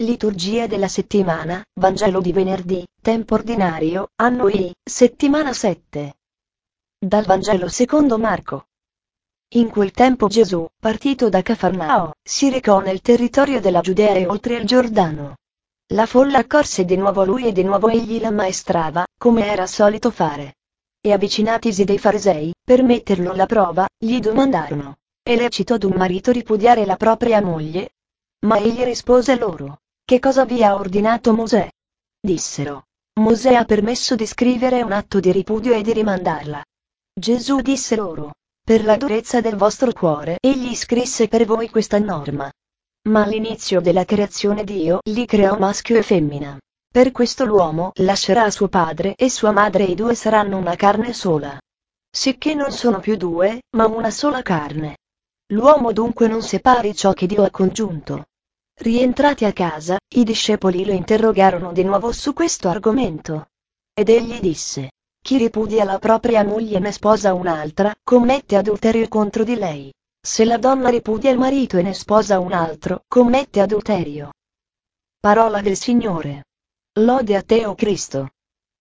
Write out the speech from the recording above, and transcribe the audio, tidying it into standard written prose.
Liturgia della settimana, Vangelo di venerdì, tempo ordinario, anno I, settimana 7. Dal Vangelo secondo Marco. In quel tempo Gesù, partito da Cafarnao, si recò nel territorio della Giudea e oltre il Giordano. La folla accorse di nuovo a lui e di nuovo egli l'ammaestrava, come era solito fare. E avvicinatisi dei farisei, per metterlo alla prova, gli domandarono: è lecito ad un marito ripudiare la propria moglie? Ma egli rispose loro: che cosa vi ha ordinato Mosè? Dissero: Mosè ha permesso di scrivere un atto di ripudio e di rimandarla. Gesù disse loro: per la durezza del vostro cuore egli scrisse per voi questa norma. Ma all'inizio della creazione Dio li creò maschio e femmina. Per questo l'uomo lascerà suo padre e sua madre e i due saranno una carne sola. Sicché non sono più due, ma una sola carne. L'uomo dunque non separi ciò che Dio ha congiunto. Rientrati a casa, i discepoli lo interrogarono di nuovo su questo argomento. Ed egli disse: chi ripudia la propria moglie e ne sposa un'altra, commette adulterio contro di lei. Se la donna ripudia il marito e ne sposa un altro, commette adulterio. Parola del Signore. Lode a te, o Cristo.